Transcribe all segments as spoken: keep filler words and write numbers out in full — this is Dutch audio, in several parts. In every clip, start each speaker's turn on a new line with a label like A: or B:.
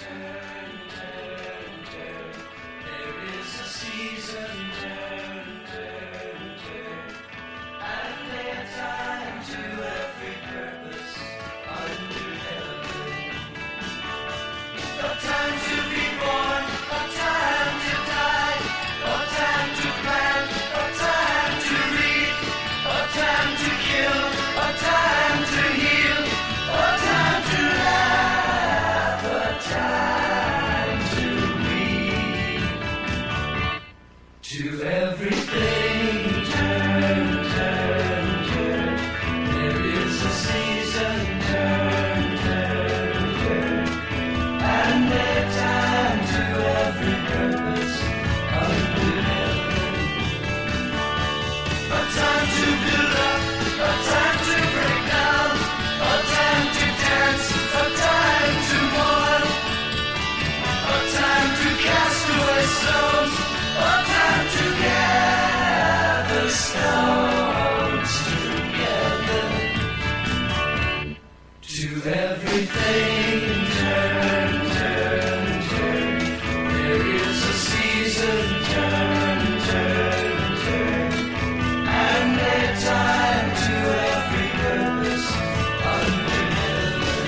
A: turn, turn, turn. There is a season, turn, turn, turn. And there's time to every purpose under heaven. A time to be born, a time to die, a time to plant, a time to reap, a time to kill, a time to heal, a time to laugh, a time to weep. To everything turn, turn, turn. There is a season, turn, turn, turn. And there's time to every purpose under heaven. A time to build up, a time to break down, a time to dance, a time to mourn, a time to cast away stones, a time to gather stones together. To everything turn, turn, turn. There is a season, turn, turn, turn. And there's time to every purpose under heaven.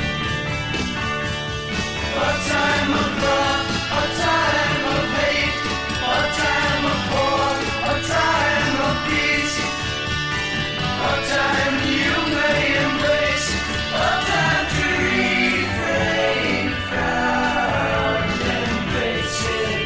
A: A time of love, a time of hate, a time of war, a time of peace, a time you may embrace, a time to refrain from embracing.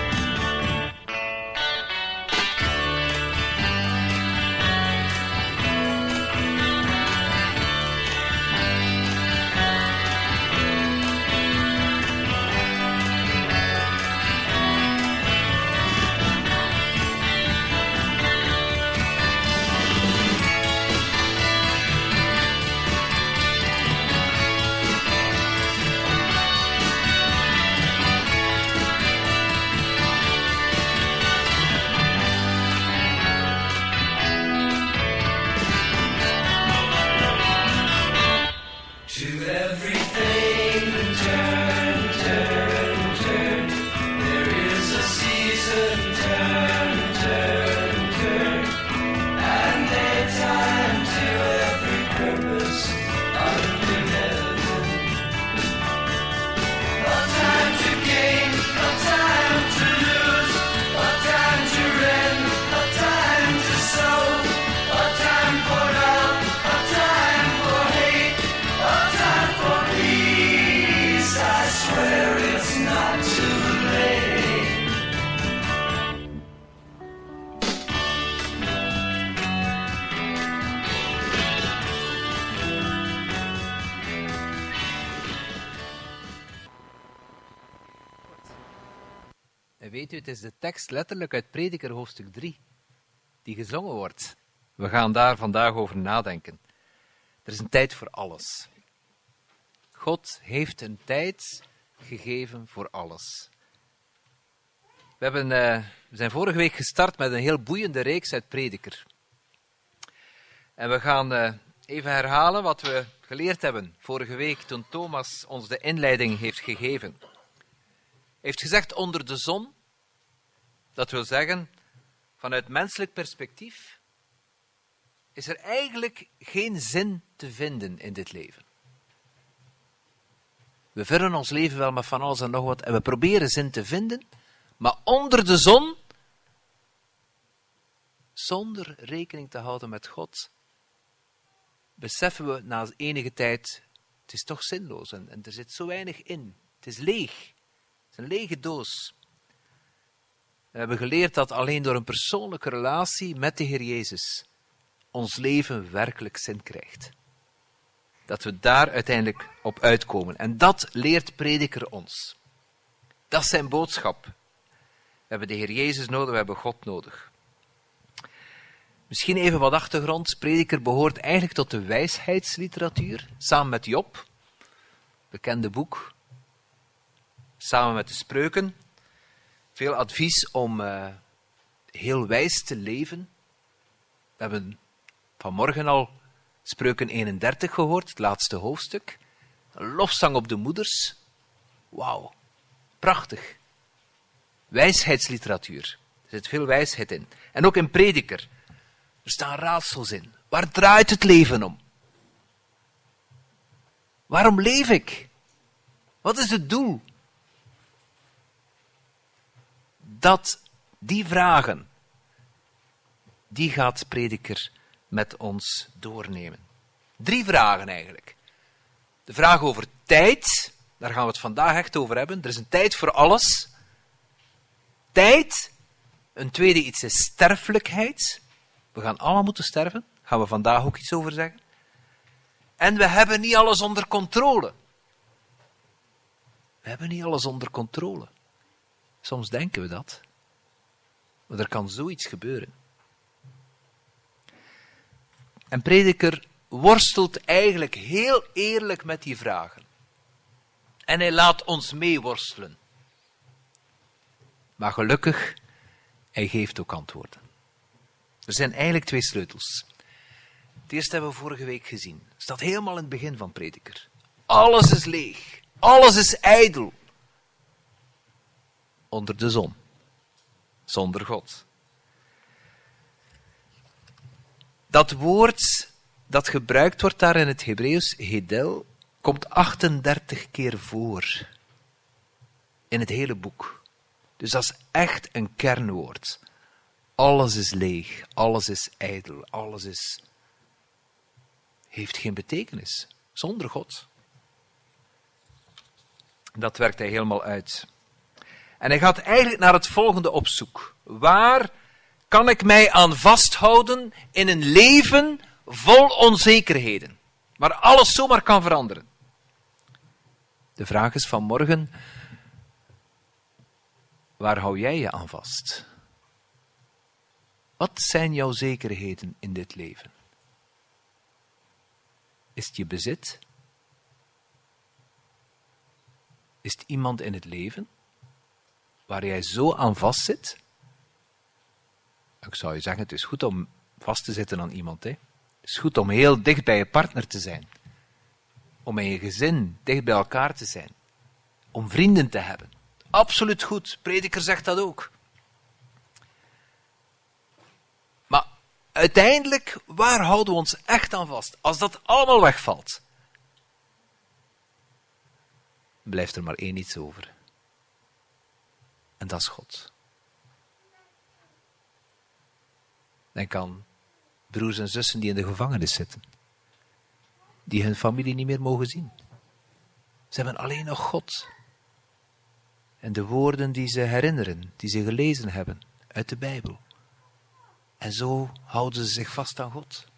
A: To everything turn, turn, turn. There is a season, turn, turn, turn. And there's time to every purpose under heaven. A time to gain, a time to lose, a time to rend, a time to sow, a time for love, a time for hate, a time for peace. I swear it's not too late.
B: En weet u, het is de tekst letterlijk uit Prediker hoofdstuk drie, die gezongen wordt. We gaan daar vandaag over nadenken. Er is een tijd voor alles. God heeft een tijd gegeven voor alles. We, hebben, uh, we zijn vorige week gestart met een heel boeiende reeks uit Prediker. En we gaan uh, even herhalen wat we geleerd hebben vorige week toen Thomas ons de inleiding heeft gegeven. Hij heeft gezegd onder de zon, dat wil zeggen, vanuit menselijk perspectief, is er eigenlijk geen zin te vinden in dit leven. We vullen ons leven wel met van alles en nog wat en we proberen zin te vinden, maar onder de zon, zonder rekening te houden met God, beseffen we na enige tijd, het is toch zinloos en, en er zit zo weinig in. Het is leeg. Het is een lege doos. We hebben geleerd dat alleen door een persoonlijke relatie met de Heer Jezus ons leven werkelijk zin krijgt. Dat we daar uiteindelijk op uitkomen. En dat leert Prediker ons. Dat is zijn boodschap. We hebben de Heer Jezus nodig, we hebben God nodig. Misschien even wat achtergrond. Prediker behoort eigenlijk tot de wijsheidsliteratuur, samen met Job, bekende boek, samen met de Spreuken. Veel advies om uh, heel wijs te leven. We hebben vanmorgen al Spreuken eenendertig gehoord, het laatste hoofdstuk. Een lofzang op de moeders. Wauw, Prachtig. Wijsheidsliteratuur. Er zit veel wijsheid in. En ook in Prediker. Er staan raadsels in. Waar draait het leven om? Waarom leef ik? Wat is het doel? Dat, die vragen, die gaat Prediker met ons doornemen. Drie vragen eigenlijk. De vraag over tijd, daar gaan we het vandaag echt over hebben. Er is een tijd voor alles. Tijd. Een tweede iets is sterfelijkheid. We gaan allemaal moeten sterven. Daar gaan we vandaag ook iets over zeggen. En we hebben niet alles onder controle. We hebben niet alles onder controle. Soms denken we dat. Maar er kan zoiets gebeuren. En Prediker worstelt eigenlijk heel eerlijk met die vragen. En hij laat ons meeworstelen. Maar gelukkig, hij geeft ook antwoorden. Er zijn eigenlijk twee sleutels. Het eerste hebben we vorige week gezien. Het staat helemaal in het begin van Prediker. Alles is leeg. Alles is ijdel. Onder de zon. Zonder God. Dat woord dat gebruikt wordt daar in het Hebreeuws, hedel, komt achtendertig keer voor. In het hele boek. Dus dat is echt een kernwoord. Alles is leeg. Alles is ijdel. Alles is... heeft geen betekenis. Zonder God. Dat werkt hij helemaal uit. En hij gaat eigenlijk naar het volgende op zoek. Waar kan ik mij aan vasthouden in een leven vol onzekerheden? Waar alles zomaar kan veranderen. De vraag is vanmorgen, waar hou jij je aan vast? Wat zijn jouw zekerheden in dit leven? Is het je bezit? Is het iemand in het leven waar jij zo aan vastzit? Ik zou je zeggen, het is goed om vast te zitten aan iemand. Hè? Het is goed om heel dicht bij je partner te zijn. Om in je gezin dicht bij elkaar te zijn. Om vrienden te hebben. Absoluut goed. Prediker zegt dat ook. Maar uiteindelijk, waar houden we ons echt aan vast? Als dat allemaal wegvalt, blijft er maar één iets over. En dat is God. Denk aan broers en zussen die in de gevangenis zitten. Die hun familie niet meer mogen zien. Ze hebben alleen nog God. En de woorden die ze herinneren, die ze gelezen hebben uit de Bijbel. En zo houden ze zich vast aan God.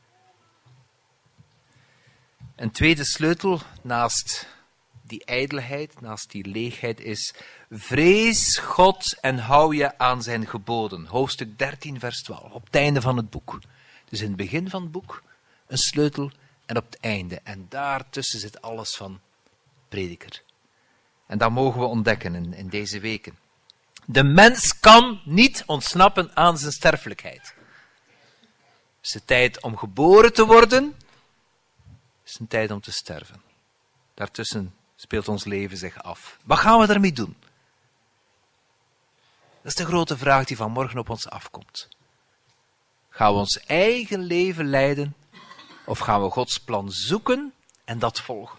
B: Een tweede sleutel naast die ijdelheid, naast die leegheid is: vrees God en hou je aan zijn geboden. Hoofdstuk dertien, vers twaalf, op het einde van het boek. Dus in het begin van het boek een sleutel en op het einde. En daartussen zit alles van Prediker. En dat mogen we ontdekken in, in deze weken. De mens kan niet ontsnappen aan zijn sterfelijkheid. Het is de tijd om geboren te worden. Het is een tijd om te sterven. Daartussen speelt ons leven zich af. Wat gaan we daarmee doen? Dat is de grote vraag die vanmorgen op ons afkomt. Gaan we ons eigen leven leiden of gaan we Gods plan zoeken en dat volgen?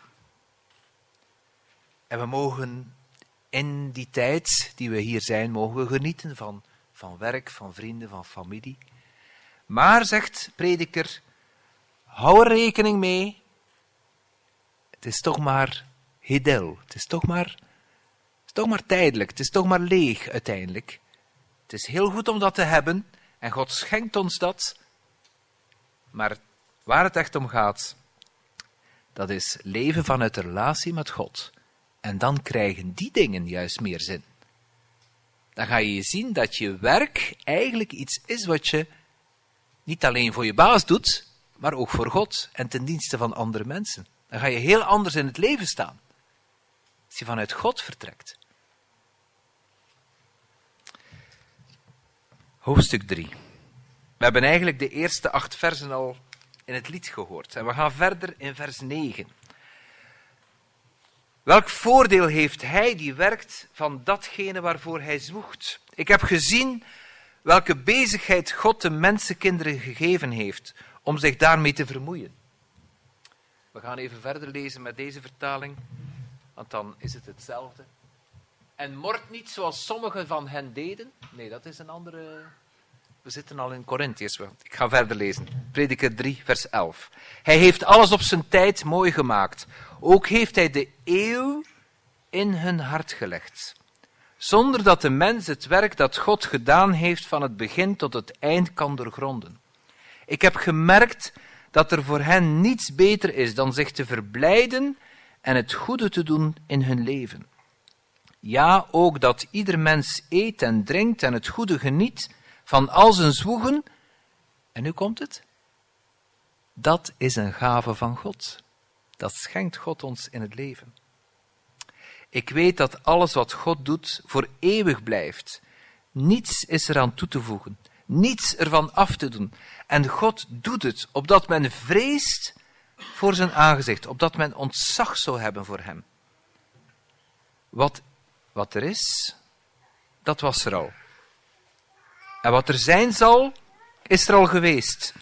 B: En we mogen in die tijd die we hier zijn, mogen we genieten van, van werk, van vrienden, van familie. Maar, zegt Prediker, hou er rekening mee. Het is toch maar hedel. Het is toch maar, het is toch maar tijdelijk. Het is toch maar leeg uiteindelijk. Het is heel goed om dat te hebben. En God schenkt ons dat. Maar waar het echt om gaat, dat is leven vanuit de relatie met God. En dan krijgen die dingen juist meer zin. Dan ga je zien dat je werk eigenlijk iets is wat je niet alleen voor je baas doet, maar ook voor God en ten dienste van andere mensen. Dan ga je heel anders in het leven staan. Als je vanuit God vertrekt. Hoofdstuk drie. We hebben eigenlijk de eerste acht versen al in het lied gehoord. En we gaan verder in vers negen. Welk voordeel heeft hij die werkt van datgene waarvoor hij zwoegt? Ik heb gezien welke bezigheid God de mensenkinderen gegeven heeft om zich daarmee te vermoeien. We gaan even verder lezen met deze vertaling, want dan is het hetzelfde. En mord niet zoals sommigen van hen deden. Nee, dat is een andere... We zitten al in Korintiërs. Ik ga verder lezen. Prediker drie, vers elf. Hij heeft alles op zijn tijd mooi gemaakt. Ook heeft hij de eeuw in hun hart gelegd. Zonder dat de mens het werk dat God gedaan heeft van het begin tot het eind kan doorgronden. Ik heb gemerkt dat er voor hen niets beter is dan zich te verblijden en het goede te doen in hun leven. Ja, ook dat ieder mens eet en drinkt en het goede geniet van al zijn zwoegen. En nu komt het. Dat is een gave van God. Dat schenkt God ons in het leven. Ik weet dat alles wat God doet voor eeuwig blijft. Niets is eraan toe te voegen. Niets ervan af te doen. En God doet het, opdat men vreest voor zijn aangezicht. Opdat men ontzag zou hebben voor hem. Wat, wat er is, dat was er al. En wat er zijn zal, is er al geweest.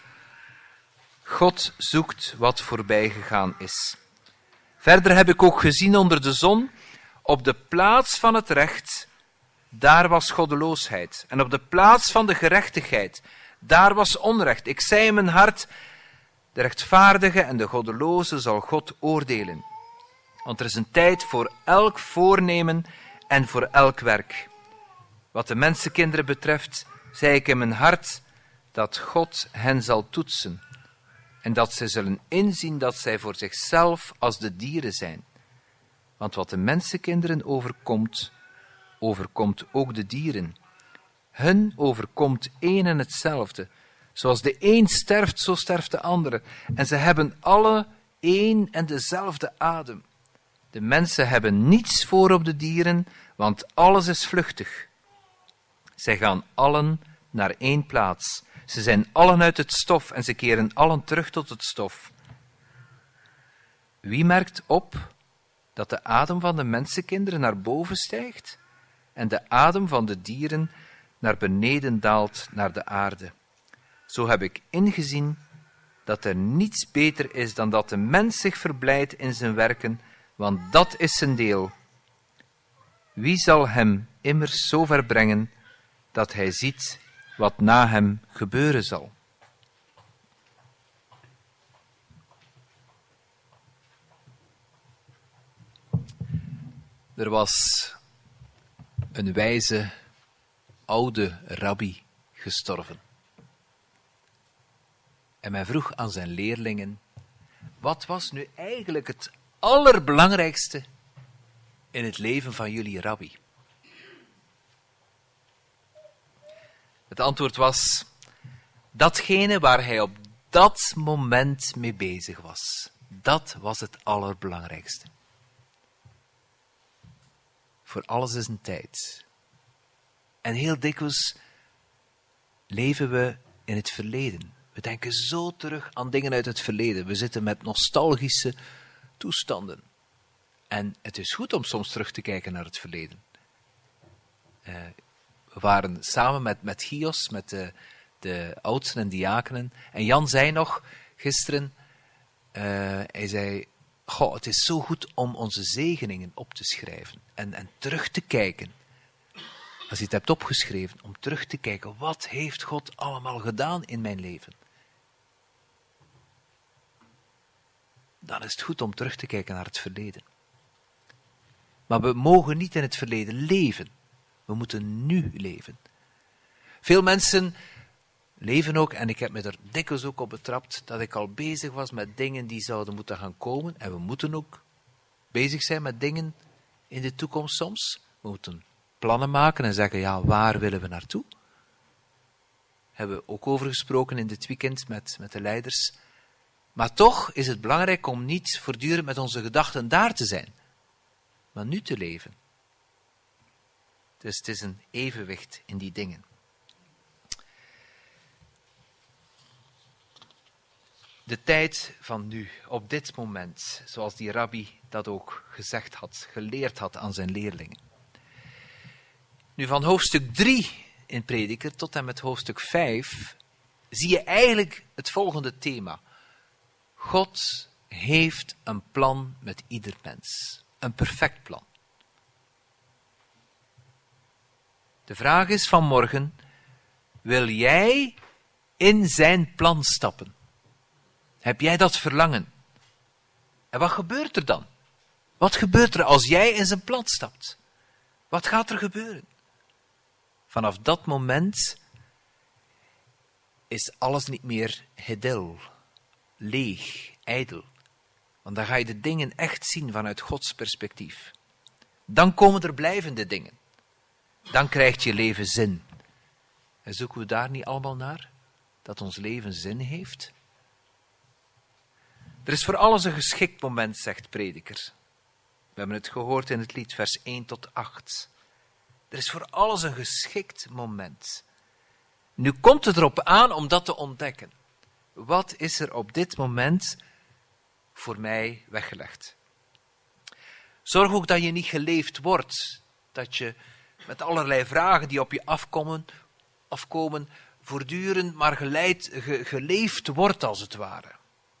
B: God zoekt wat voorbij gegaan is. Verder heb ik ook gezien onder de zon, op de plaats van het recht, daar was goddeloosheid. En op de plaats van de gerechtigheid, daar was onrecht. Ik zei in mijn hart, de rechtvaardige en de goddeloze zal God oordelen. Want er is een tijd voor elk voornemen en voor elk werk. Wat de mensenkinderen betreft, zei ik in mijn hart dat God hen zal toetsen. En dat zij zullen inzien dat zij voor zichzelf als de dieren zijn. Want wat de mensenkinderen overkomt, overkomt ook de dieren. Hun overkomt één en hetzelfde. Zoals de een sterft, zo sterft de andere. En ze hebben alle één en dezelfde adem. De mensen hebben niets voor op de dieren, want alles is vluchtig. Zij gaan allen naar één plaats. Ze zijn allen uit het stof en ze keren allen terug tot het stof. Wie merkt op dat de adem van de mensenkinderen naar boven stijgt en de adem van de dieren naar beneden daalt naar de aarde? Zo heb ik ingezien dat er niets beter is dan dat de mens zich verblijdt in zijn werken, want dat is zijn deel. Wie zal hem immers zo ver brengen dat hij ziet wat na hem gebeuren zal? Er was een wijze oude rabbi gestorven. En men vroeg aan zijn leerlingen, wat was nu eigenlijk het allerbelangrijkste in het leven van jullie rabbi? Het antwoord was, datgene waar hij op dat moment mee bezig was. Dat was het allerbelangrijkste. Voor alles is een tijd. En heel dikwijls leven we in het verleden. We denken zo terug aan dingen uit het verleden. We zitten met nostalgische toestanden. En het is goed om soms terug te kijken naar het verleden. Uh, we waren samen met, met Gios, met de, de oudsten en diakenen. En Jan zei nog gisteren, uh, hij zei, goh, het is zo goed om onze zegeningen op te schrijven. En, en terug te kijken. Als je het hebt opgeschreven, om terug te kijken, wat heeft God allemaal gedaan in mijn leven? Dan is het goed om terug te kijken naar het verleden. Maar we mogen niet in het verleden leven. We moeten nu leven. Veel mensen leven ook, en ik heb me er dikwijls ook op betrapt, dat ik al bezig was met dingen die zouden moeten gaan komen. En we moeten ook bezig zijn met dingen in de toekomst soms. We moeten plannen maken en zeggen, ja, waar willen we naartoe? Hebben we ook over gesproken in dit weekend met, met de leiders. Maar toch is het belangrijk om niet voortdurend met onze gedachten daar te zijn, maar nu te leven. Dus het is een evenwicht in die dingen. De tijd van nu, op dit moment, zoals die rabbi dat ook gezegd had, geleerd had aan zijn leerlingen. Nu van hoofdstuk drie in Prediker tot en met hoofdstuk vijf zie je eigenlijk het volgende thema. God heeft een plan met ieder mens. Een perfect plan. De vraag is vanmorgen, wil jij in zijn plan stappen? Heb jij dat verlangen? En wat gebeurt er dan? Wat gebeurt er als jij in zijn plan stapt? Wat gaat er gebeuren? Vanaf dat moment is alles niet meer hedel, leeg, ijdel. Want dan ga je de dingen echt zien vanuit Gods perspectief. Dan komen er blijvende dingen. Dan krijgt je leven zin. En zoeken we daar niet allemaal naar? Dat ons leven zin heeft? Er is voor alles een geschikt moment, zegt Prediker. We hebben het gehoord in het lied, vers één tot acht. Er is voor alles een geschikt moment. Nu komt het erop aan om dat te ontdekken. Wat is er op dit moment voor mij weggelegd? Zorg ook dat je niet geleefd wordt. Dat je met allerlei vragen die op je afkomen, afkomen voortdurend maar geleid, ge, geleefd wordt als het ware.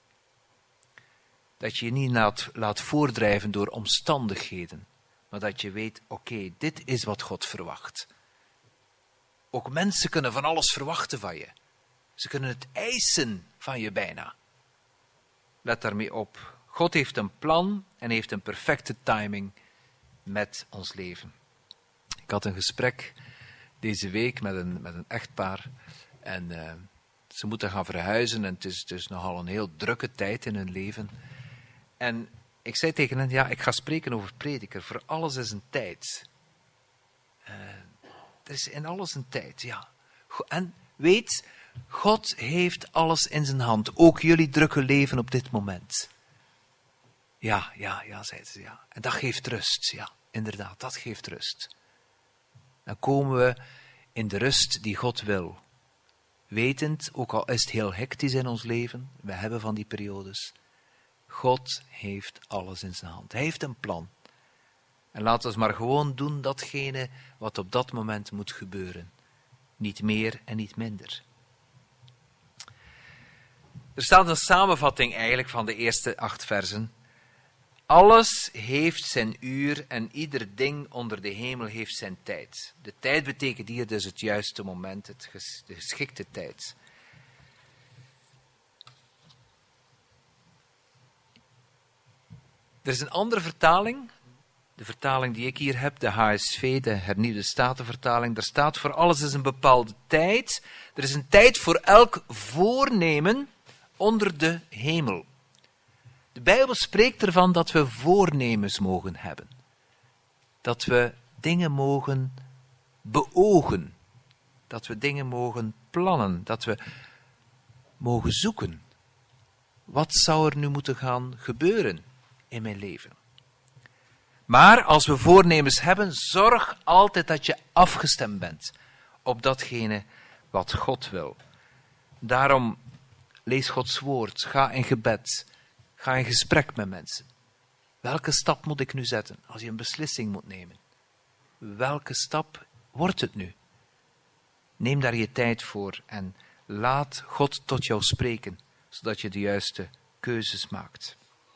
B: Dat je je niet laat, laat voordrijven door omstandigheden. Maar dat je weet, oké, okay, dit is wat God verwacht. Ook mensen kunnen van alles verwachten van je. Ze kunnen het eisen van je bijna. Let daarmee op. God heeft een plan en heeft een perfecte timing met ons leven. Ik had een gesprek deze week met een, met een echtpaar. En uh, ze moeten gaan verhuizen en het is, het is nogal een heel drukke tijd in hun leven. En ik zei tegen hen, ja, ik ga spreken over Prediker. Voor alles is een tijd. Uh, er is in alles een tijd, ja. En weet, God heeft alles in zijn hand. Ook jullie drukke leven op dit moment. Ja, ja, ja, zei ze, ja. En dat geeft rust, ja. Inderdaad, dat geeft rust. Dan komen we in de rust die God wil. Wetend, ook al is het heel hectisch in ons leven, we hebben van die periodes. God heeft alles in zijn hand. Hij heeft een plan. En laten we maar gewoon doen datgene wat op dat moment moet gebeuren. Niet meer en niet minder. Er staat een samenvatting eigenlijk van de eerste acht versen. Alles heeft zijn uur en ieder ding onder de hemel heeft zijn tijd. De tijd betekent hier dus het juiste moment, het ges- de geschikte tijd. Er is een andere vertaling, de vertaling die ik hier heb, de H S V, de hernieuwde statenvertaling. Daar staat voor alles is een bepaalde tijd. Er is een tijd voor elk voornemen onder de hemel. De Bijbel spreekt ervan dat we voornemens mogen hebben. Dat we dingen mogen beogen. Dat we dingen mogen plannen. Dat we mogen zoeken. Wat zou er nu moeten gaan gebeuren in mijn leven? Maar als we voornemens hebben, zorg altijd dat je afgestemd bent op datgene wat God wil. Daarom lees Gods woord, ga in gebed. Ga in gesprek met mensen. Welke stap moet ik nu zetten als je een beslissing moet nemen? Welke stap wordt het nu? Neem daar je tijd voor en laat God tot jou spreken, zodat je de juiste keuzes maakt.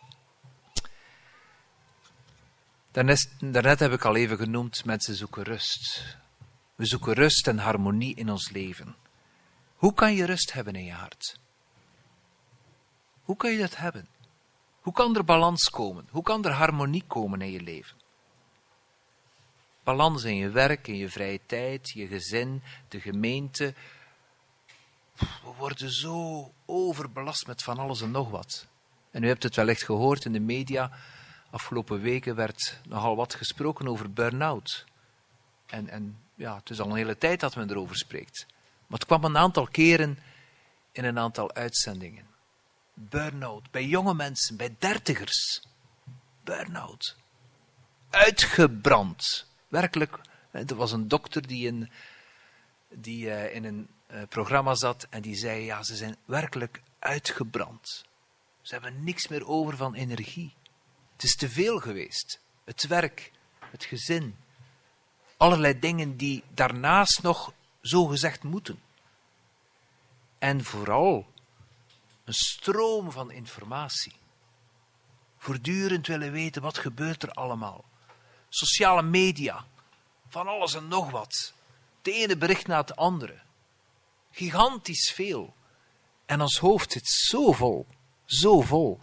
B: Daarnet, daarnet heb ik al even genoemd, mensen zoeken rust. We zoeken rust en harmonie in ons leven. Hoe kan je rust hebben in je hart? Hoe kan je dat hebben? Hoe kan er balans komen? Hoe kan er harmonie komen in je leven? Balans in je werk, in je vrije tijd, je gezin, de gemeente. We worden zo overbelast met van alles en nog wat. En u hebt het wellicht gehoord in de media. Afgelopen weken werd nogal wat gesproken over burn-out. En, en ja, het is al een hele tijd dat men erover spreekt. Maar het kwam een aantal keren in een aantal uitzendingen. Burn-out, bij jonge mensen, bij dertigers. Burn-out. Uitgebrand. Werkelijk, er was een dokter die in, die, uh, in een uh, programma zat en die zei, ja, ze zijn werkelijk uitgebrand. Ze hebben niks meer over van energie. Het is te veel geweest. Het werk, het gezin. Allerlei dingen die daarnaast nog zogezegd moeten. En vooral een stroom van informatie. Voortdurend willen weten wat gebeurt er allemaal. Sociale media, van alles en nog wat. De ene bericht na het andere. Gigantisch veel. En ons hoofd zit zo vol, zo vol.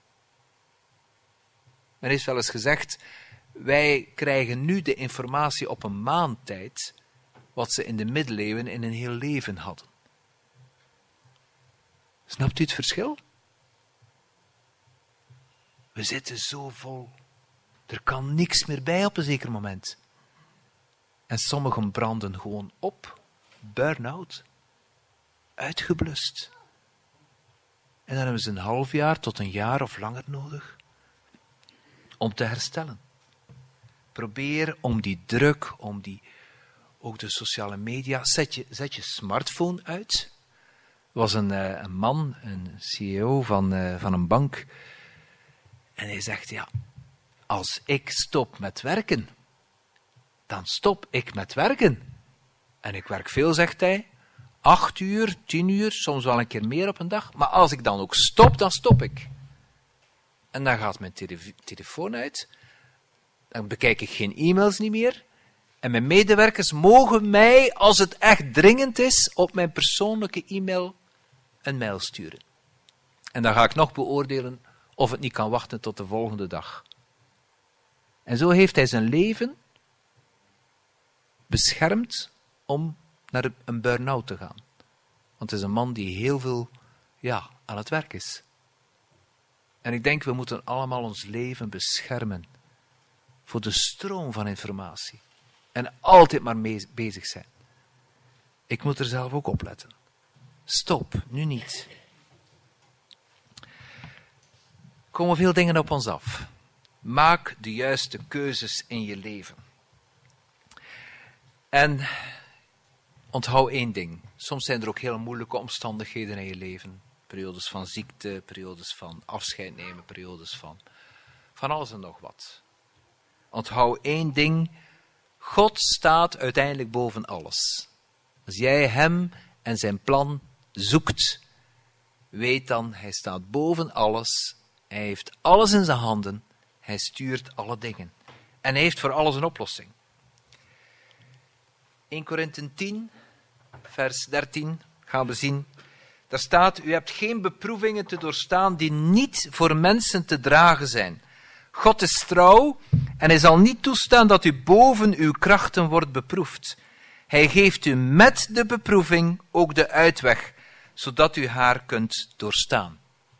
B: Men heeft wel eens gezegd, wij krijgen nu de informatie op een maand tijd, wat ze in de middeleeuwen in een heel leven hadden. Snapt u het verschil? We zitten zo vol. Er kan niks meer bij op een zeker moment. En sommigen branden gewoon op. Burn-out. Uitgeblust. En dan hebben ze een half jaar tot een jaar of langer nodig om te herstellen. Probeer om die druk, om die, ook de sociale media, zet je, zet je smartphone uit. Er was een, uh, een man, een C E O van, uh, van een bank, en hij zegt, ja, als ik stop met werken, dan stop ik met werken. En ik werk veel, zegt hij, acht uur, tien uur, soms wel een keer meer op een dag, maar als ik dan ook stop, dan stop ik. En dan gaat mijn tele- telefoon uit, dan bekijk ik geen e-mails niet meer, en mijn medewerkers mogen mij, als het echt dringend is, op mijn persoonlijke e-mail een mail sturen. En dan ga ik nog beoordelen of het niet kan wachten tot de volgende dag. En zo heeft hij zijn leven beschermd om naar een burn-out te gaan. Want het is een man die heel veel ja, aan het werk is. En ik denk, we moeten allemaal ons leven beschermen voor de stroom van informatie. En altijd maar mee bezig zijn. Ik moet er zelf ook op letten. Stop, nu niet. Er komen veel dingen op ons af. Maak de juiste keuzes in je leven. En onthoud één ding. Soms zijn er ook heel moeilijke omstandigheden in je leven. Periodes van ziekte, periodes van afscheid nemen, periodes van, van alles en nog wat. Onthoud één ding. God staat uiteindelijk boven alles. Als jij hem en zijn plan zoekt, weet dan, hij staat boven alles. Hij heeft alles in zijn handen. Hij stuurt alle dingen. En hij heeft voor alles een oplossing. Eerste Korinthe tien, vers dertien, gaan we zien. Daar staat, u hebt geen beproevingen te doorstaan die niet voor mensen te dragen zijn. God is trouw en hij zal niet toestaan dat u boven uw krachten wordt beproefd. Hij geeft u met de beproeving ook de uitweg, zodat u haar kunt doorstaan.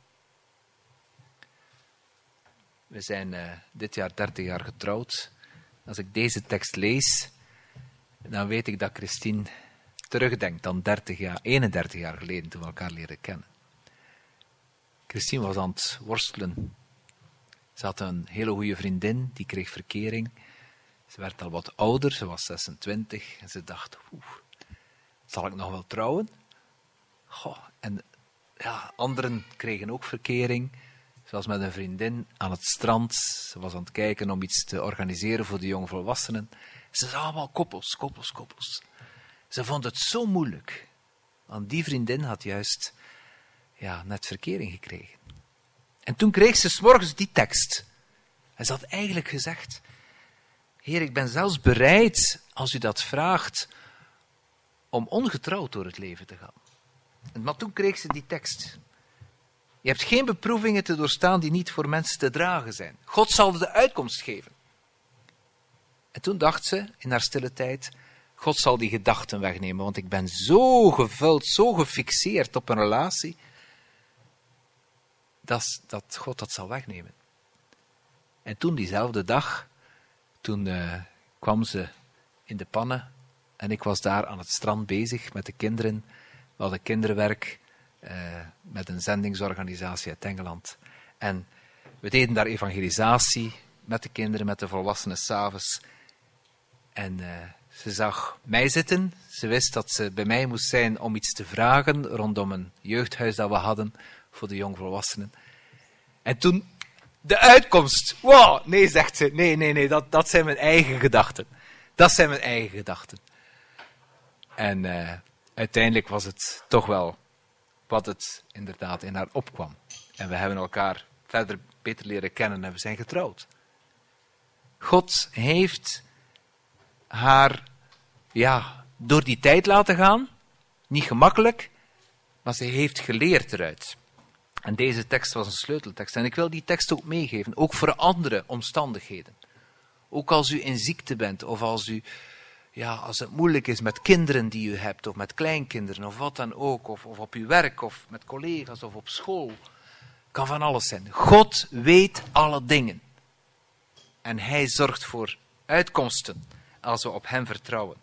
B: We zijn uh, dit jaar dertig jaar getrouwd. Als ik deze tekst lees, dan weet ik dat Christine terugdenkt aan dertig jaar, eenendertig jaar geleden toen we elkaar leren kennen. Christine was aan het worstelen. Ze had een hele goede vriendin, die kreeg verkering. Ze werd al wat ouder, ze was zesentwintig. En ze dacht, oeh, zal ik nog wel trouwen? Goh, en ja, anderen kregen ook verkering. Ze was met een vriendin aan het strand. Ze was aan het kijken om iets te organiseren voor de jongvolwassenen. Ze zagen allemaal koppels, koppels, koppels. Ze vond het zo moeilijk. Want die vriendin had juist ja, net verkering gekregen. En toen kreeg ze 's morgens die tekst. En ze had eigenlijk gezegd, Heer, ik ben zelfs bereid, als u dat vraagt, om ongetrouwd door het leven te gaan. En, maar toen kreeg ze die tekst. Je hebt geen beproevingen te doorstaan die niet voor mensen te dragen zijn. God zal de uitkomst geven. En toen dacht ze, in haar stille tijd, God zal die gedachten wegnemen, want ik ben zo gevuld, zo gefixeerd op een relatie, dat, dat God dat zal wegnemen. En toen diezelfde dag, toen uh, kwam ze in de pannen en ik was daar aan het strand bezig met de kinderen. We hadden kinderwerk uh, met een zendingsorganisatie uit Engeland. En we deden daar evangelisatie met de kinderen, met de volwassenen 's avonds. En uh, ze zag mij zitten. Ze wist dat ze bij mij moest zijn om iets te vragen rondom een jeugdhuis dat we hadden voor de jongvolwassenen. En toen, de uitkomst. Wow, nee, zegt ze. Nee, nee, nee, dat, dat zijn mijn eigen gedachten. Dat zijn mijn eigen gedachten. En uh, uiteindelijk was het toch wel wat het inderdaad in haar opkwam. En we hebben elkaar verder beter leren kennen en we zijn getrouwd. God heeft haar, ja, door die tijd laten gaan. Niet gemakkelijk, maar ze heeft geleerd eruit. En deze tekst was een sleuteltekst. En ik wil die tekst ook meegeven, ook voor andere omstandigheden. Ook als u in ziekte bent, of als, u, ja, als het moeilijk is met kinderen die u hebt, of met kleinkinderen, of wat dan ook, of, of op uw werk, of met collega's, of op school. Kan van alles zijn. God weet alle dingen. En hij zorgt voor uitkomsten als we op hem vertrouwen.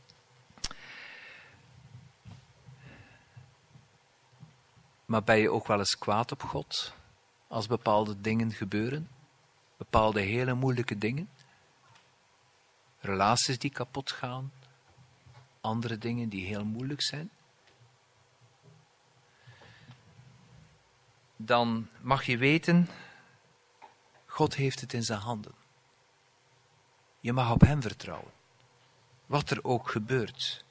B: Maar ben je ook wel eens kwaad op God als bepaalde dingen gebeuren? Bepaalde hele moeilijke dingen? Relaties die kapot gaan? Andere dingen die heel moeilijk zijn? Dan mag je weten, God heeft het in zijn handen. Je mag op hem vertrouwen. Wat er ook gebeurt.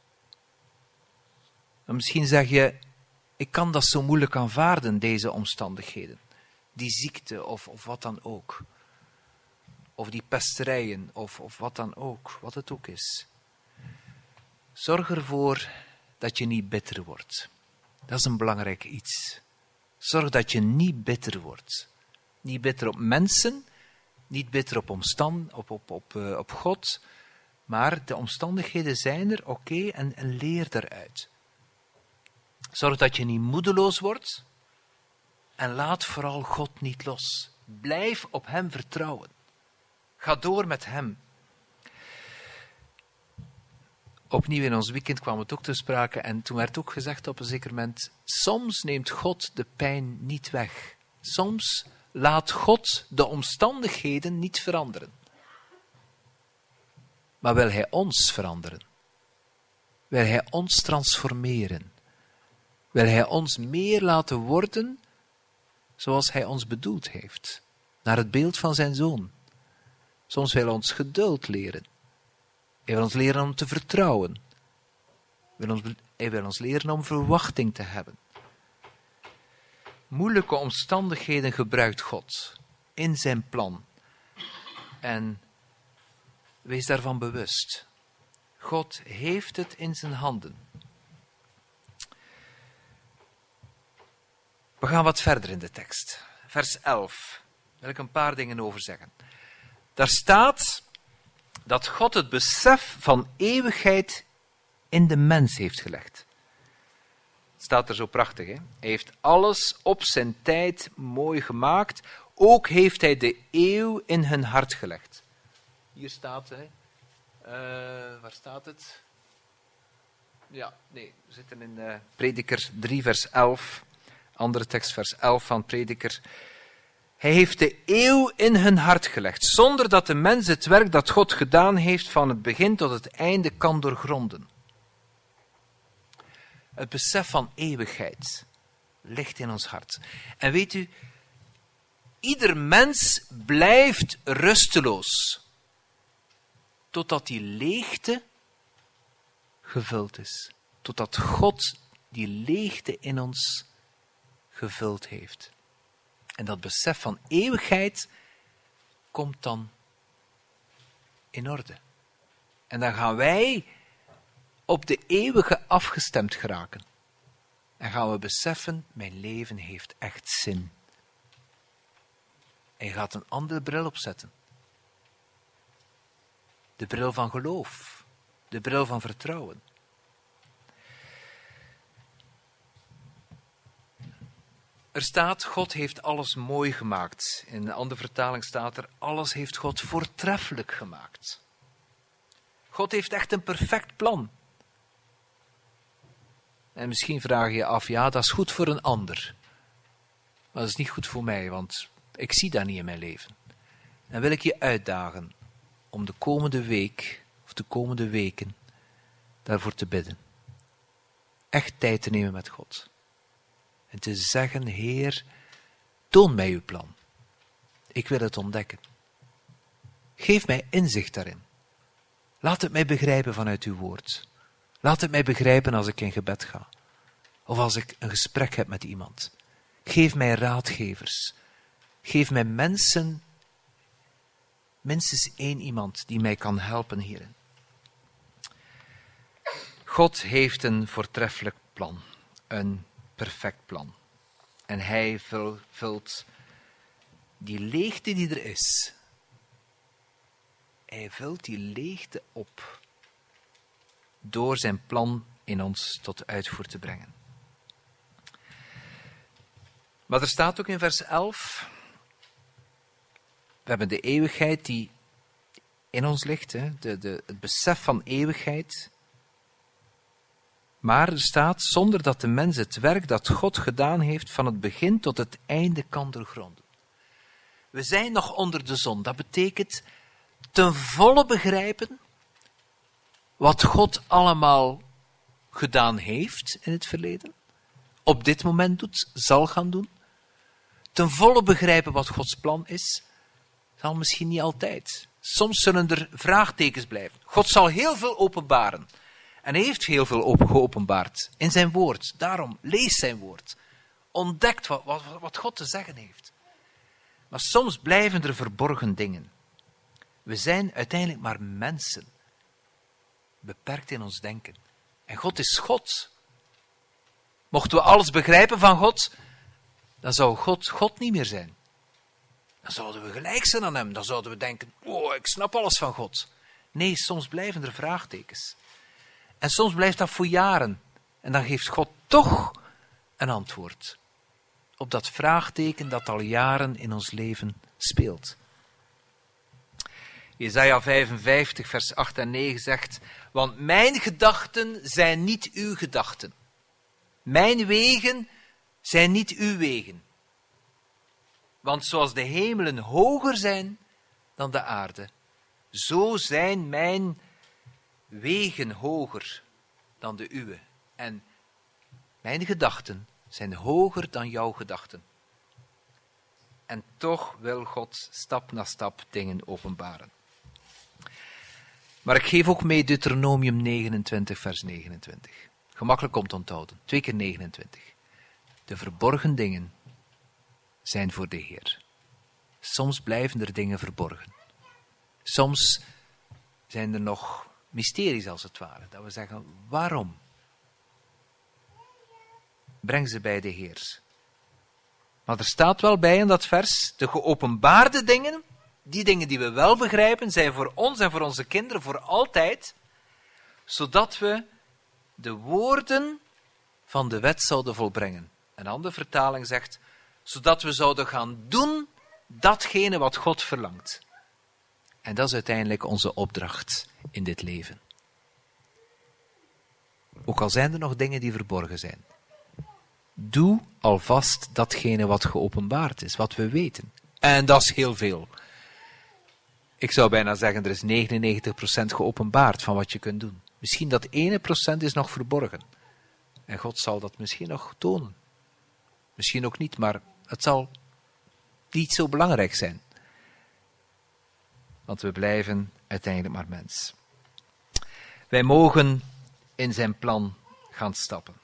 B: En misschien zeg je, ik kan dat zo moeilijk aanvaarden, deze omstandigheden. Die ziekte of, of wat dan ook. Of die pesterijen of, of wat dan ook. Wat het ook is. Zorg ervoor dat je niet bitter wordt. Dat is een belangrijk iets. Zorg dat je niet bitter wordt. Niet bitter op mensen, niet bitter op omstand, op, op, op, uh, op God. Maar de omstandigheden zijn er, oké, okay, en, en leer eruit. Zorg dat je niet moedeloos wordt. En laat vooral God niet los. Blijf op hem vertrouwen. Ga door met hem. Opnieuw in ons weekend kwam het ook ter sprake. En toen werd ook gezegd op een zeker moment, soms neemt God de pijn niet weg. Soms laat God de omstandigheden niet veranderen. Maar wil hij ons veranderen? Wil hij ons transformeren? Wil hij ons meer laten worden zoals hij ons bedoeld heeft? Naar het beeld van zijn zoon. Soms wil hij ons geduld leren. Hij wil ons leren om te vertrouwen. Hij wil ons, hij wil ons leren om verwachting te hebben. Moeilijke omstandigheden gebruikt God in zijn plan. En wees daarvan bewust. God heeft het in zijn handen. We gaan wat verder in de tekst. Vers elf. Daar wil ik een paar dingen over zeggen. Daar staat dat God het besef van eeuwigheid in de mens heeft gelegd. Het staat er zo prachtig, hè? Hij heeft alles op zijn tijd mooi gemaakt. Ook heeft hij de eeuw in hun hart gelegd. Hier staat hij. Uh, waar staat het? Ja, nee, we zitten in uh, Prediker drie, vers elf. Andere tekst, vers elf van Prediker. Hij heeft de eeuw in hun hart gelegd, zonder dat de mens het werk dat God gedaan heeft van het begin tot het einde kan doorgronden. Het besef van eeuwigheid ligt in ons hart. En weet u, ieder mens blijft rusteloos, totdat die leegte gevuld is. Totdat God die leegte in ons gevuld heeft. En dat besef van eeuwigheid komt dan in orde. En dan gaan wij op de eeuwige afgestemd geraken. En gaan we beseffen, mijn leven heeft echt zin. En je gaat een andere bril opzetten. De bril van geloof. De bril van vertrouwen. Er staat, God heeft alles mooi gemaakt. In een andere vertaling staat er, alles heeft God voortreffelijk gemaakt. God heeft echt een perfect plan. En misschien vraag je je af, ja, dat is goed voor een ander. Maar dat is niet goed voor mij, want ik zie dat niet in mijn leven. Dan wil ik je uitdagen om de komende week, of de komende weken, daarvoor te bidden. Echt tijd te nemen met God. En te zeggen, Heer, toon mij uw plan. Ik wil het ontdekken. Geef mij inzicht daarin. Laat het mij begrijpen vanuit uw woord. Laat het mij begrijpen als ik in gebed ga. Of als ik een gesprek heb met iemand. Geef mij raadgevers. Geef mij mensen, minstens één iemand die mij kan helpen hierin. God heeft een voortreffelijk plan. Een perfect plan. En hij vult die leegte die er is. Hij vult die leegte op. Door zijn plan in ons tot uitvoer te brengen. Maar er staat ook in vers elf. We hebben de eeuwigheid die in ons ligt. Hè? De, de, het besef van eeuwigheid. Maar er staat, zonder dat de mens het werk dat God gedaan heeft van het begin tot het einde kan doorgronden. We zijn nog onder de zon. Dat betekent ten volle begrijpen wat God allemaal gedaan heeft in het verleden. Op dit moment doet, zal gaan doen. Ten volle begrijpen wat Gods plan is. Zal misschien niet altijd. Soms zullen er vraagtekens blijven. God zal heel veel openbaren. En hij heeft heel veel geopenbaard in zijn woord. Daarom, lees zijn woord. Ontdek wat, wat, wat God te zeggen heeft. Maar soms blijven er verborgen dingen. We zijn uiteindelijk maar mensen. Beperkt in ons denken. En God is God. Mochten we alles begrijpen van God, dan zou God God niet meer zijn. Dan zouden we gelijk zijn aan hem. Dan zouden we denken, oh, ik snap alles van God. Nee, soms blijven er vraagtekens. En soms blijft dat voor jaren. En dan geeft God toch een antwoord. Op dat vraagteken dat al jaren in ons leven speelt. Jesaja vijfenvijftig, vers acht en negen zegt, want mijn gedachten zijn niet uw gedachten. Mijn wegen zijn niet uw wegen. Want zoals de hemelen hoger zijn dan de aarde, zo zijn mijn wegen hoger dan de uwe. En mijn gedachten zijn hoger dan jouw gedachten. En toch wil God stap na stap dingen openbaren. Maar ik geef ook mee Deuteronomium negenentwintig, vers negenentwintig. Gemakkelijk om te onthouden. Twee keer negenentwintig. De verborgen dingen zijn voor de Heer. Soms blijven er dingen verborgen. Soms zijn er nog mysteries als het ware. Dat we zeggen, waarom? Breng ze bij de Heer. Maar er staat wel bij in dat vers, de geopenbaarde dingen, die dingen die we wel begrijpen, zijn voor ons en voor onze kinderen voor altijd, zodat we de woorden van de wet zouden volbrengen. Een andere vertaling zegt, zodat we zouden gaan doen datgene wat God verlangt. En dat is uiteindelijk onze opdracht in dit leven. Ook al zijn er nog dingen die verborgen zijn. Doe alvast datgene wat geopenbaard is, wat we weten. En dat is heel veel. Ik zou bijna zeggen, er is negenennegentig procent geopenbaard van wat je kunt doen. Misschien dat ene procent is nog verborgen. En God zal dat misschien nog tonen. Misschien ook niet, maar het zal niet zo belangrijk zijn. Want we blijven uiteindelijk maar mens. Wij mogen in zijn plan gaan stappen.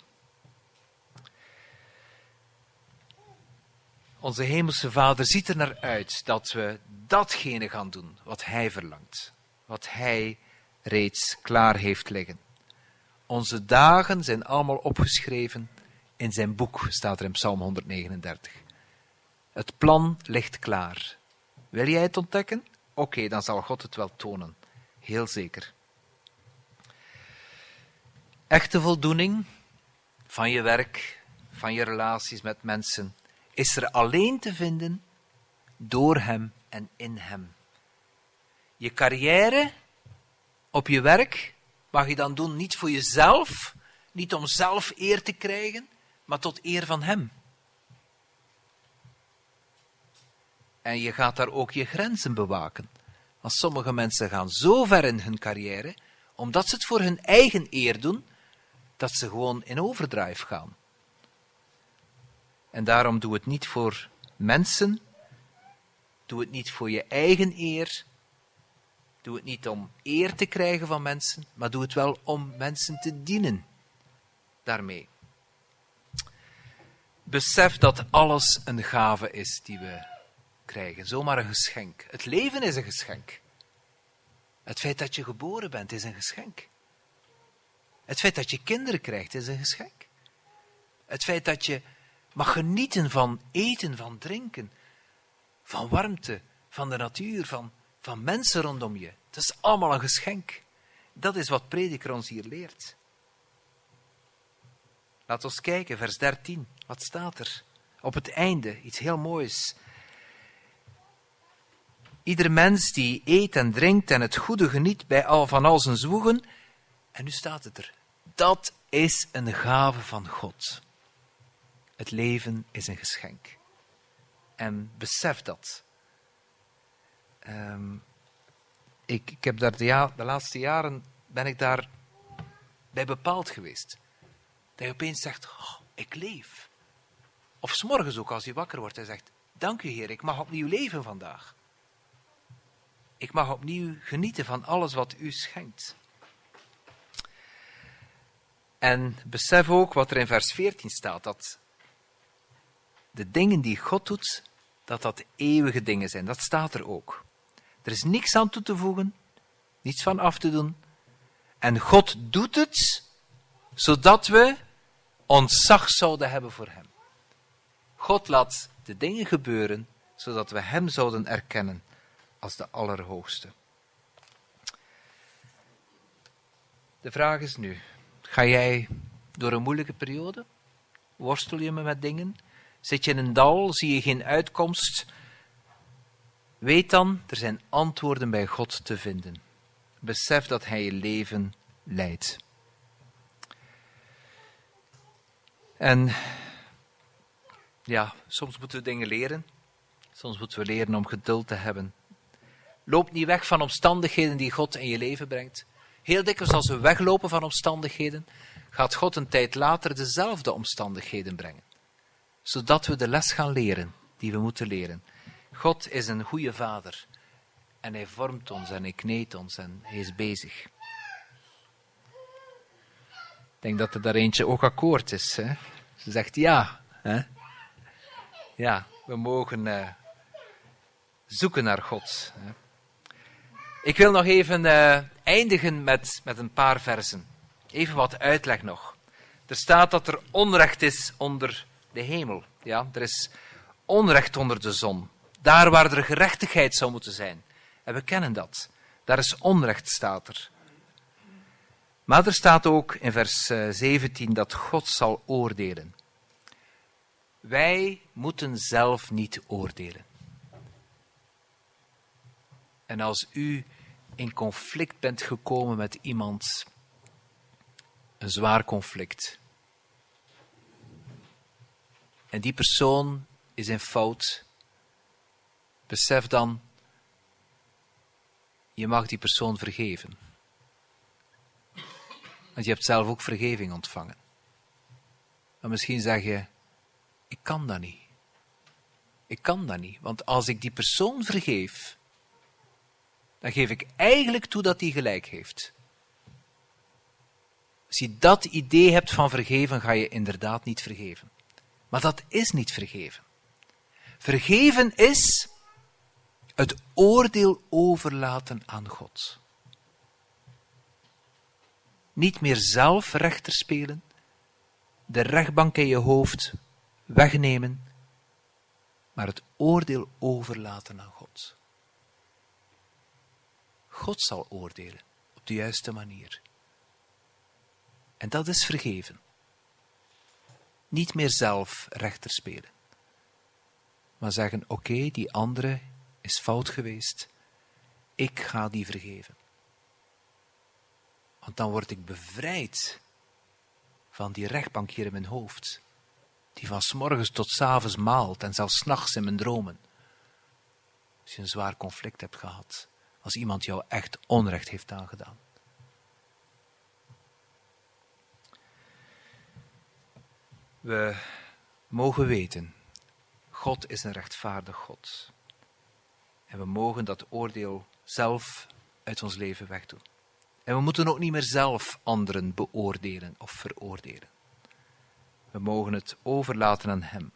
B: Onze hemelse Vader ziet er naar uit dat we datgene gaan doen wat hij verlangt. Wat hij reeds klaar heeft liggen. Onze dagen zijn allemaal opgeschreven in zijn boek, staat er in Psalm honderdnegenendertig. Het plan ligt klaar. Wil jij het ontdekken? Oké, okay, dan zal God het wel tonen. Heel zeker. Echte voldoening van je werk, van je relaties met mensen, is er alleen te vinden door hem en in hem. Je carrière op je werk mag je dan doen niet voor jezelf, niet om zelf eer te krijgen, maar tot eer van hem. En je gaat daar ook je grenzen bewaken. Want sommige mensen gaan zo ver in hun carrière, omdat ze het voor hun eigen eer doen, dat ze gewoon in overdrive gaan. En daarom doe het niet voor mensen. Doe het niet voor je eigen eer. Doe het niet om eer te krijgen van mensen, maar doe het wel om mensen te dienen daarmee. Besef dat alles een gave is die we krijgen. Zomaar een geschenk. Het leven is een geschenk. Het feit dat je geboren bent is een geschenk. Het feit dat je kinderen krijgt is een geschenk. Het feit dat je mag genieten van eten, van drinken, van warmte, van de natuur, van, van mensen rondom je. Dat is allemaal een geschenk. Dat is wat Prediker ons hier leert. Laat ons kijken, vers dertien. Wat staat er? Op het einde, iets heel moois. Ieder mens die eet en drinkt en het goede geniet bij al, van al zijn zwoegen. En nu staat het er. Dat is een gave van God. Het leven is een geschenk. En besef dat. Um, ik, ik heb daar de, ja, de laatste jaren ben ik daar bij bepaald geweest. Dat je opeens zegt, oh, ik leef. Of 's morgens ook als je wakker wordt en zegt, dank u Heer, ik mag opnieuw leven vandaag. Ik mag opnieuw genieten van alles wat u schenkt. En besef ook wat er in vers veertien staat, dat de dingen die God doet, dat dat eeuwige dingen zijn. Dat staat er ook. Er is niks aan toe te voegen, niets van af te doen. En God doet het, zodat we ontzag zouden hebben voor hem. God laat de dingen gebeuren, zodat we hem zouden erkennen als de Allerhoogste. De vraag is nu, ga jij door een moeilijke periode? Worstel je met dingen? Zit je in een dal? Zie je geen uitkomst? Weet dan, er zijn antwoorden bij God te vinden. Besef dat hij je leven leidt. En ja, soms moeten we dingen leren. Soms moeten we leren om geduld te hebben. Loop niet weg van omstandigheden die God in je leven brengt. Heel dikwijls als we weglopen van omstandigheden, gaat God een tijd later dezelfde omstandigheden brengen. Zodat we de les gaan leren die we moeten leren. God is een goede vader. En hij vormt ons en hij kneedt ons en hij is bezig. Ik denk dat er daar eentje ook akkoord is. Hè? Ze zegt ja. Hè? Ja, we mogen uh, zoeken naar God. Hè? Ik wil nog even uh, eindigen met, met een paar versen. Even wat uitleg nog. Er staat dat er onrecht is onder de hemel. Ja, er is onrecht onder de zon. Daar waar er gerechtigheid zou moeten zijn. En we kennen dat. Daar is onrecht, staat er. Maar er staat ook in vers zeventien dat God zal oordelen. Wij moeten zelf niet oordelen. En als u in conflict bent gekomen met iemand, een zwaar conflict, en die persoon is in fout, besef dan, je mag die persoon vergeven. Want je hebt zelf ook vergeving ontvangen. Maar misschien zeg je, ik kan dat niet. Ik kan dat niet, want als ik die persoon vergeef, dan geef ik eigenlijk toe dat hij gelijk heeft. Als je dat idee hebt van vergeven, ga je inderdaad niet vergeven. Maar dat is niet vergeven. Vergeven is het oordeel overlaten aan God. Niet meer zelf rechter spelen, de rechtbank in je hoofd wegnemen, maar het oordeel overlaten aan God. God zal oordelen op de juiste manier. En dat is vergeven. Niet meer zelf rechter spelen. Maar zeggen, oké, okay, die andere is fout geweest. Ik ga die vergeven. Want dan word ik bevrijd van die rechtbank hier in mijn hoofd. Die van 's morgens tot 's avonds maalt en zelfs 's nachts in mijn dromen. Als je een zwaar conflict hebt gehad. Als iemand jou echt onrecht heeft aangedaan. We mogen weten, God is een rechtvaardig God. En we mogen dat oordeel zelf uit ons leven wegdoen. En we moeten ook niet meer zelf anderen beoordelen of veroordelen. We mogen het overlaten aan Hem.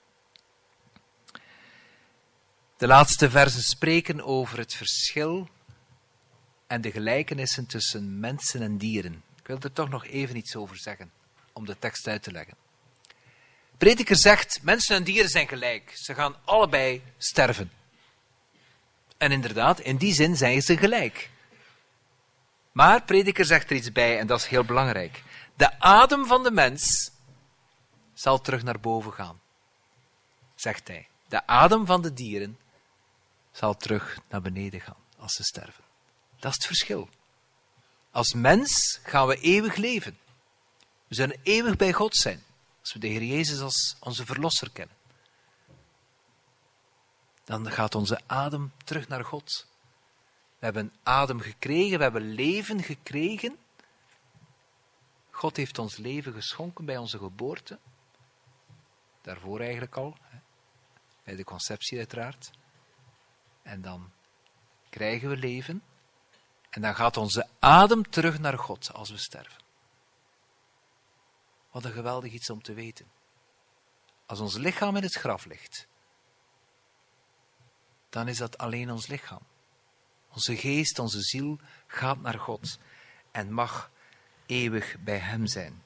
B: De laatste versen spreken over het verschil en de gelijkenissen tussen mensen en dieren. Ik wil er toch nog even iets over zeggen, om de tekst uit te leggen. De prediker zegt, mensen en dieren zijn gelijk. Ze gaan allebei sterven. En inderdaad, in die zin zijn ze gelijk. Maar prediker zegt er iets bij, en dat is heel belangrijk. De adem van de mens zal terug naar boven gaan, zegt hij. De adem van de dieren zal terug naar beneden gaan als ze sterven. Dat is het verschil. Als mens gaan we eeuwig leven. We zullen eeuwig bij God zijn, als we de Heer Jezus als onze verlosser kennen. Dan gaat onze adem terug naar God. We hebben adem gekregen, we hebben leven gekregen. God heeft ons leven geschonken bij onze geboorte. Daarvoor eigenlijk al, bij de conceptie uiteraard. En dan krijgen we leven. En dan gaat onze adem terug naar God als we sterven. Wat een geweldig iets om te weten. Als ons lichaam in het graf ligt, dan is dat alleen ons lichaam. Onze geest, onze ziel gaat naar God en mag eeuwig bij Hem zijn.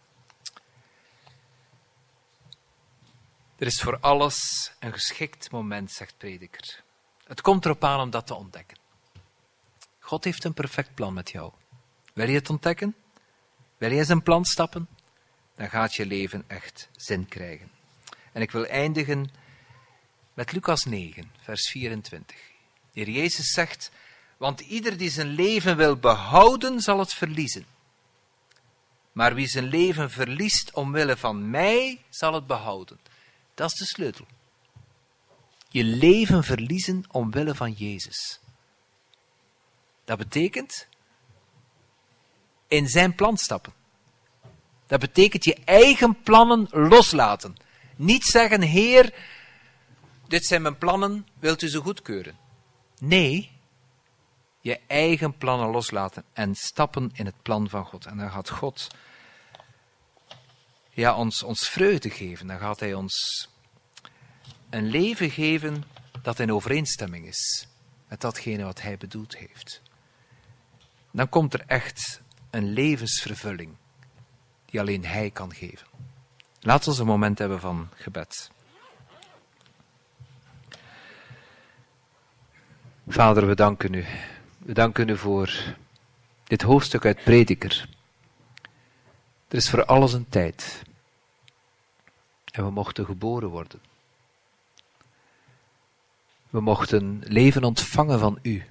B: Er is voor alles een geschikt moment, zegt prediker. Het komt erop aan om dat te ontdekken. God heeft een perfect plan met jou. Wil je het ontdekken? Wil je in zijn plan stappen? Dan gaat je leven echt zin krijgen. En ik wil eindigen met Lucas negen, vers vierentwintig. De Heer Jezus zegt, want ieder die zijn leven wil behouden, zal het verliezen. Maar wie zijn leven verliest omwille van mij, zal het behouden. Dat is de sleutel. Je leven verliezen omwille van Jezus. Dat betekent in zijn plan stappen. Dat betekent je eigen plannen loslaten. Niet zeggen, Heer, dit zijn mijn plannen, wilt u ze goedkeuren? Nee, je eigen plannen loslaten en stappen in het plan van God. En dan gaat God ja, ons, ons vreugde geven. Dan gaat Hij ons een leven geven dat in overeenstemming is met datgene wat Hij bedoeld heeft. Dan komt er echt een levensvervulling die alleen Hij kan geven. Laten we een moment hebben van gebed. Vader, we danken u. We danken u voor dit hoofdstuk uit Prediker. Er is voor alles een tijd. En we mochten geboren worden. We mochten leven ontvangen van u.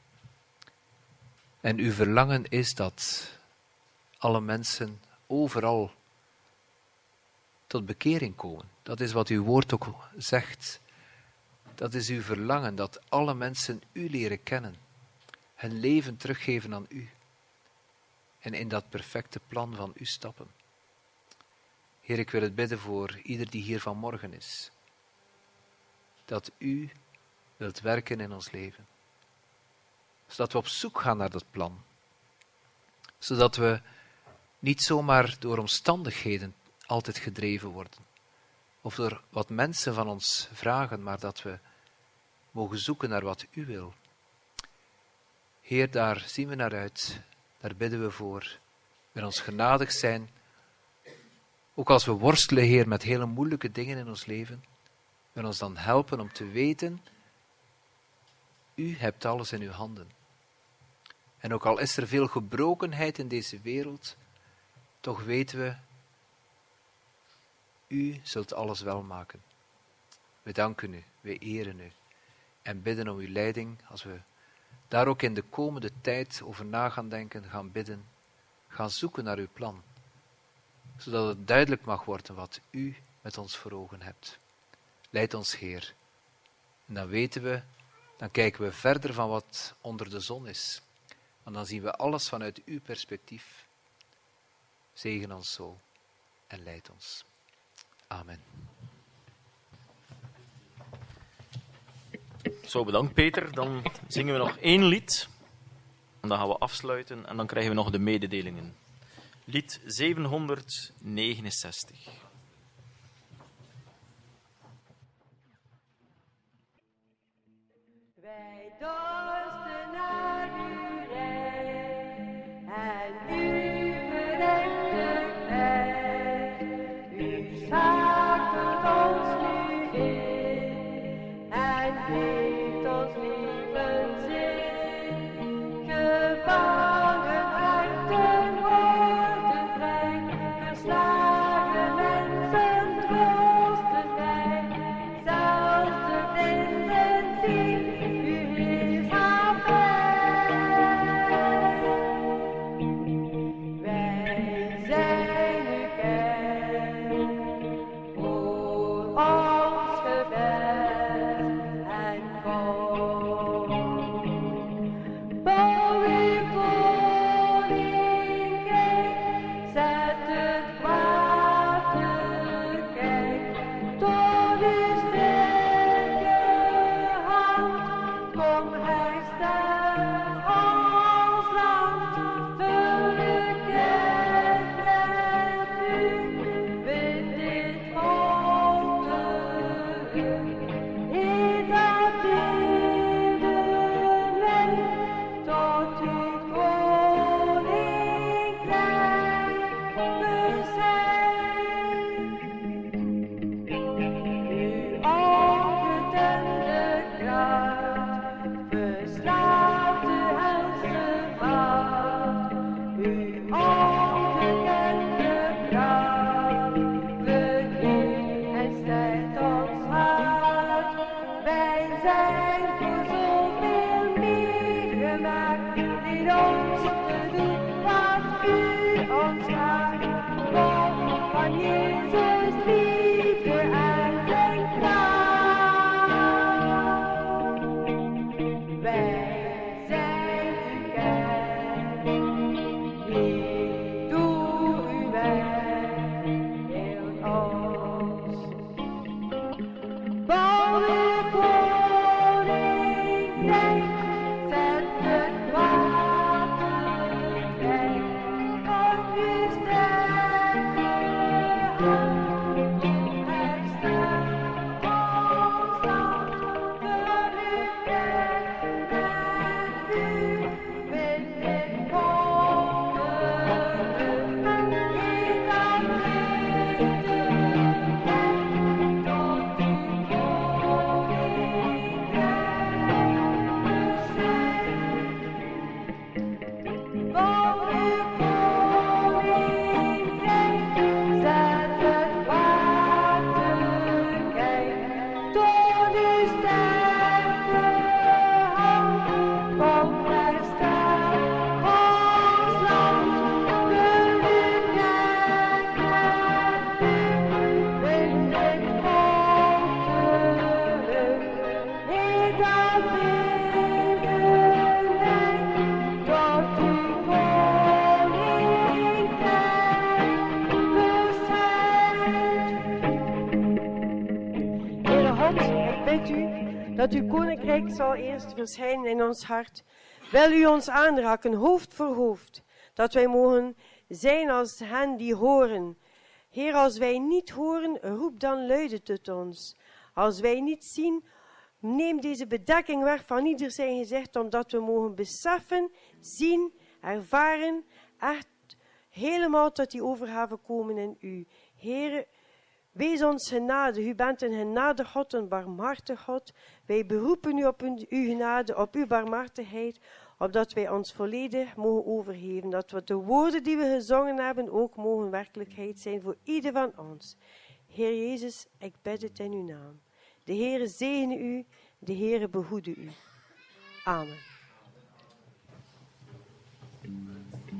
B: En uw verlangen is dat alle mensen overal tot bekering komen. Dat is wat uw woord ook zegt. Dat is uw verlangen, dat alle mensen u leren kennen. Hun leven teruggeven aan u. En in dat perfecte plan van u stappen. Heer, ik wil het bidden voor ieder die hier vanmorgen is. Dat u wilt werken in ons leven. Zodat we op zoek gaan naar dat plan. Zodat we niet zomaar door omstandigheden altijd gedreven worden. Of door wat mensen van ons vragen, maar dat we mogen zoeken naar wat u wil. Heer, daar zien we naar uit. Daar bidden we voor. Wil ons genadig zijn. Ook als we worstelen, Heer, met hele moeilijke dingen in ons leven. Wil ons dan helpen om te weten, u hebt alles in uw handen. En ook al is er veel gebrokenheid in deze wereld, toch weten we, u zult alles wel maken. We danken u, we eren u en bidden om uw leiding als we daar ook in de komende tijd over na gaan denken, gaan bidden, gaan zoeken naar uw plan. Zodat het duidelijk mag worden wat u met ons voor ogen hebt. Leid ons, Heer. En dan weten we, dan kijken we verder van wat onder de zon is. Want dan zien we alles vanuit uw perspectief. Zegen ons zo en leid ons. Amen.
C: Zo, bedankt Peter. Dan zingen we nog één lied. En dan gaan we afsluiten en dan krijgen we nog de mededelingen. Lied zevenhonderdnegenenzestig.
D: Wij dorsten naar uw rijk en uw gerechtigheid. U schakelt ons nu in en geeft ons levenszin. Gevangen harten worden vrij, verslagen mensen troosten wij. Zelfs de blinden zien. Dat uw koninkrijk zal eerst verschijnen in ons hart. Wil u ons aanraken, hoofd voor hoofd. Dat wij mogen zijn als hen die horen. Heer, als wij niet horen, roep dan luide tot ons. Als wij niet zien, neem deze bedekking weg van ieder zijn gezicht, omdat we mogen beseffen, zien, ervaren, echt helemaal tot die overgave komen in u. Heer, wees ons genade. U bent een genade God, een barmhartig God. Wij beroepen u op uw genade, op uw barmhartigheid, opdat wij ons volledig mogen overgeven. Dat we de woorden die we gezongen hebben ook mogen werkelijkheid zijn voor ieder van ons. Heer Jezus, ik bid het in uw naam. De Heere zegene u, de Heere behoede u. Amen.